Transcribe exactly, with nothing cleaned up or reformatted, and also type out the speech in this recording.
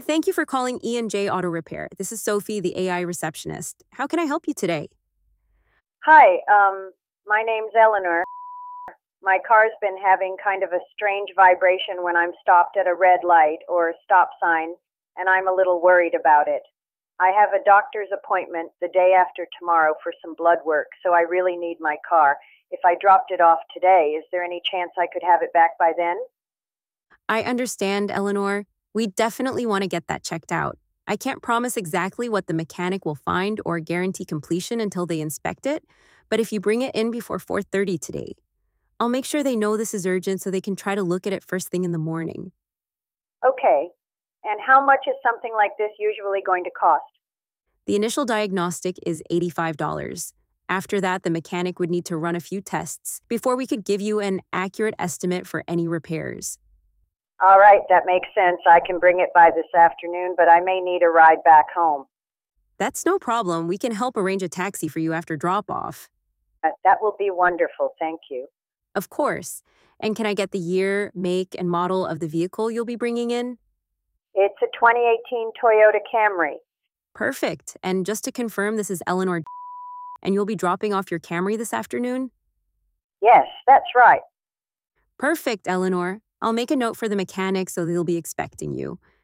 Thank you for calling E and J Auto Repair. This is Sophie, the A I receptionist. How can I help you today? Hi, um, my name's Eleanor. My car's been having kind of a strange vibration when I'm stopped at a red light or stop sign, and I'm a little worried about it. I have a doctor's appointment the day after tomorrow for some blood work, so I really need my car. If I dropped it off today, is there any chance I could have it back by then? I understand, Eleanor. We definitely want to get that checked out. I can't promise exactly what the mechanic will find or guarantee completion until they inspect it, but if you bring it in before four thirty today, I'll make sure they know this is urgent so they can try to look at it first thing in the morning. Okay. And how much is something like this usually going to cost? The initial diagnostic is eighty-five dollars. After that, the mechanic would need to run a few tests before we could give you an accurate estimate for any repairs. All right, that makes sense. I can bring it by this afternoon, but I may need a ride back home. That's no problem. We can help arrange a taxi for you after drop-off. Uh, That will be wonderful. Thank you. Of course. And can I get the year, make, and model of the vehicle you'll be bringing in? It's a twenty eighteen Toyota Camry. Perfect. And just to confirm, this is Eleanor, and you'll be dropping off your Camry this afternoon? Yes, that's right. Perfect, Eleanor. I'll make a note for the mechanic so they'll be expecting you.